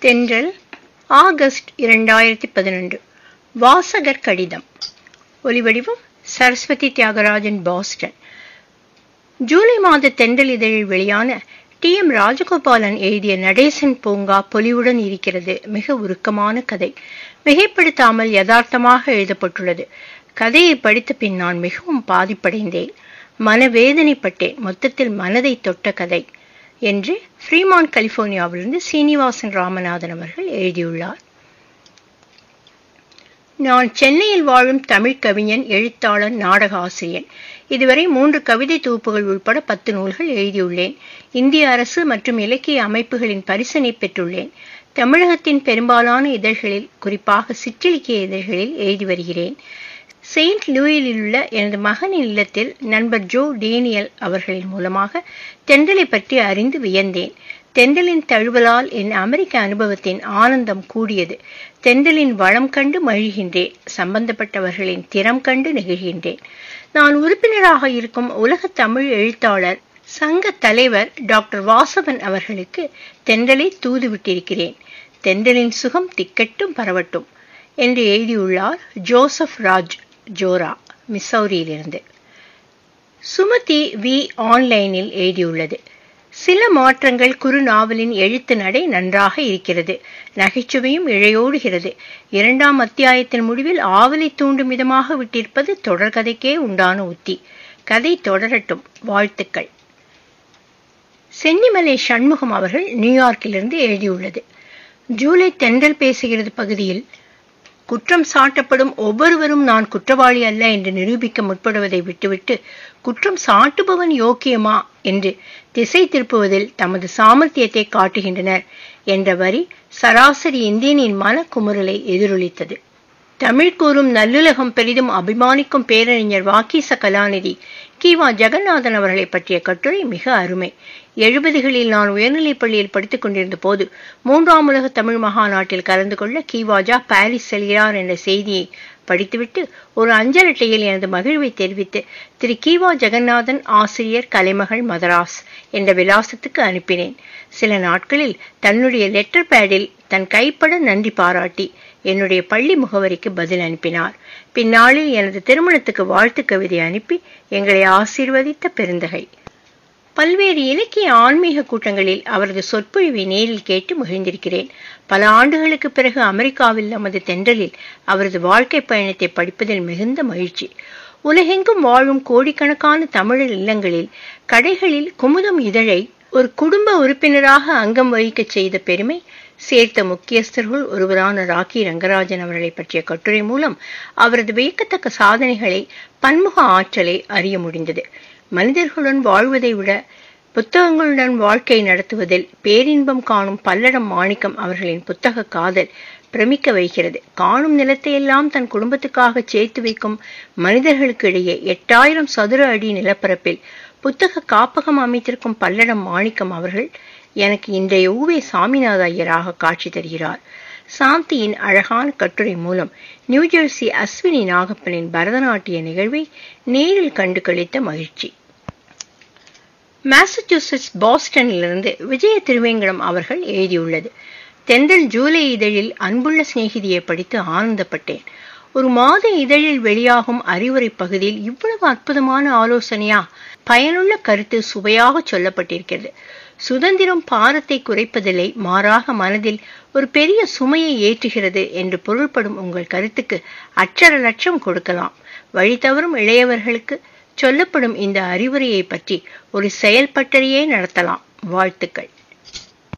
தென்றல் ஆகஸ்ட் 2011 வாசகர் கடிதம். ஒலிவடிவம் சரஸ்வதி தியாகராஜன், பாஸ்டன். ஜூலை மாத தென்றல் இதழில் வெளியான TM ராஜகோபாலன் எழுதிய நடேசன் பூங்கா பொலிவுடன் இருக்கிறது. மிக உருக்கமான கதை, மிகைப்படுத்தாமல் யதார்த்தமாக எழுதப்பட்டுள்ளது. கதையை படித்த பின் நான் மிகவும் பாதிப்படைந்தேன், மனவேதனைப்பட்டேன். மொத்தத்தில் மனதை தொட்ட கதை என்று ஃப்ரீமான் கலிபோர்னியாவிலிருந்து சீனிவாசன் ராமநாதன் அவர்கள் எழுதியுள்ளார். நான் சென்னையில் வாழும் தமிழ் கவிஞன், எழுத்தாளர், நாடக ஆசிரியர். இதுவரை 3 கவிதை தொகுப்புகள் உட்பட 10 நூல்கள் எழுதியுள்ளேன். இந்திய அரசு மற்றும் இலக்கிய அமைப்புகளின் பரிசினை பெற்றுள்ளேன். தமிழகத்தின் பெரும்பாலான இதழ்களில், குறிப்பாக சிற்றிலக்கிய இதழ்களில் எழுதி வருகிறேன். செயின்ட் லூயிஸில் உள்ள எனது மகனின் இல்லத்தில் நண்பர் ஜோ டேனியல் அவர்களின் மூலமாக தென்றலை பற்றி அறிந்து வியந்தேன். தென்றலின் தழுவலால் என் அமெரிக்க அனுபவத்தின் ஆனந்தம் கூடியது. தென்றலின் வளம் கண்டு மகிழ்கின்றேன், சம்பந்தப்பட்டவர்களின் திறம் கண்டு நெகிழ்கின்றேன். நான் உறுப்பினராக இருக்கும் உலக தமிழ் எழுத்தாளர் சங்க தலைவர் டாக்டர் வாசவன் அவர்களுக்கு தென்றலை தூதுவிட்டிருக்கிறேன். தென்றலின் சுகம் திக்கட்டும் பரவட்டும் என்று எழுதியுள்ளார் Joseph Raj Zohra, மிசௌரியிலிருந்து. Sumathi we ஆன்லைனில் எழுதியுள்ளது. சில மாற்றங்கள். குறு நாவலின் எழுத்து நடை நன்றாக இருக்கிறது, நகைச்சுவையும் இழையோடுகிறது. 2ஆம் அத்தியாயத்தின் முடிவில் ஆவலை தூண்டும் விதமாக விட்டிருப்பது தொடர்கதைக்கே உண்டான உத்தி. கதை தொடரட்டும், வாழ்த்துக்கள். சென்னிமலை சண்முகம் அவர்கள் நியூயார்க்கிலிருந்து எழுதியுள்ளது. ஜூலை தென்றல் பேசுகிறது பகுதியில் குற்றம் சாட்டப்படும் ஒவ்வொருவரும் நான் குற்றவாளி அல்ல என்று நிரூபிக்க முற்படுவதை விட்டுவிட்டு, குற்றம் சாட்டுபவன் யோக்கியமா என்று திசை திருப்புவதில் தமது சாமர்த்தியத்தை காட்டுகின்றனர் என்ற வரி சராசரி இந்தியனின் மனக்குமுறலை எதிரொலித்தது. தமிழ் கூறும் நல்லுலகம் பெரிதும் அபிமானிக்கும் பேரறிஞர் வாக்கீச கலாநிதி கிவா ஜெகநாதன் அவர்களை பற்றிய கட்டுரை மிக அருமை. 70களில் நான் உயர்நிலைப் பள்ளியில் படித்துக் கொண்டிருந்த போது 3ஆம் உலக தமிழ் மகாநாட்டில் கலந்து கொள்ள கிவாஜா பாரிஸ் செல்கிறார் என்ற செய்தியை படித்துவிட்டு ஒரு அஞ்சல் அட்டையில் எனது மகிழ்வை தெரிவித்து, திரு கிவா ஜெகநாதன், ஆசிரியர், கலைமகள், மதராஸ் என்ற விலாசத்துக்கு அனுப்பினேன். சில நாட்களில் தன்னுடைய லெட்டர் பேடில் தன் கைப்பட நன்றி பாராட்டி என்னுடைய பள்ளி முகவரிக்கு பதில் அனுப்பினார். பின்னாளில் எனது திருமணத்துக்கு வாழ்த்து கவிதை அனுப்பி எங்களை ஆசீர்வதித்த பெருந்தகை. பல்வேறு இலக்கிய ஆன்மீக கூட்டங்களில் அவரது சொற்பொழிவை நேரில் கேட்டு மகிழ்ந்திருக்கிறேன். பல ஆண்டுகளுக்கு பிறகு அமெரிக்காவில் நமது தென்றலில் அவரது வாழ்க்கை பயணத்தை படிப்பதில் மிகுந்த மகிழ்ச்சி. உலகெங்கும் வாழும் கோடிக்கணக்கான தமிழர் இல்லங்களில், கடைகளில் குமுதம் இதழை ஒரு குடும்ப உறுப்பினராக அங்கம் வகிக்க செய்த பெருமை சேர்த்த முக்கியஸ்தர்கள் ஒருவரான ராக்கி ரங்கராஜன் அவர்களை பற்றிய கட்டுரை மூலம் அவரது வியக்கத்தக்க சாதனைகளை, பன்முக ஆற்றலை அறிய முடிந்தது. மனிதர்களுடன் வாழ்வதை விட புத்தகங்களுடன் வாழ்க்கை நடத்துவதில் பேரின்பம் காணும் பல்லடம் மாணிக்கம் அவர்களின் புத்தக காதல் பிரமிக்க வைக்கிறது. காணும் நிலத்தையெல்லாம் தன் குடும்பத்துக்காக சேர்த்து வைக்கும் மனிதர்களுக்கு இடையே 8000 சதுர அடி நிலப்பரப்பில் புத்தக காப்பகம் அமைத்திருக்கும் பல்லடம் மாணிக்கம் அவர்கள் எனக்கு இன்றைய ஊவே சாமிநாத ஐயராக காட்சி தருகிறார். சாந்தியின் அழகான கட்டுரை மூலம் நியூஜெர்சி அஸ்வினி நாகப்பனின் பரதநாட்டிய நிகழ்வை நேரில் கண்டு கழித்த மகிழ்ச்சி. மாசச்சூசெட்ஸ் பாஸ்டனிலிருந்து விஜய திருவேங்கடம் அவர்கள் எழுதியுள்ளது. தென்றல் ஜூலை இதழில் அன்புள்ள சிநேகிதியை படித்து ஆனந்தப்பட்டேன். ஒரு மாத இதழில் வெளியாகும் அறிவுரை பகுதியில் இவ்வளவு அற்புதமான ஆலோசனையா? பயனுள்ள கருத்து சுவையாக சொல்லப்பட்டிருக்கிறது. சுதந்திரம் பாரத்தை குறைப்பதில்லை, மாறாக மனதில் ஒரு பெரிய சுமையை ஏற்றுகிறது என்று பொருள்படும் உங்கள் கருத்துக்கு அச்சர லட்சம் கொடுக்கலாம். வழி தவறும் இளையவர்களுக்கு சொல்லப்படும் இந்த அறிவுரையை பற்றி ஒரு செயல்பட்டறையே நடத்தலாம். வாழ்த்துக்கள்.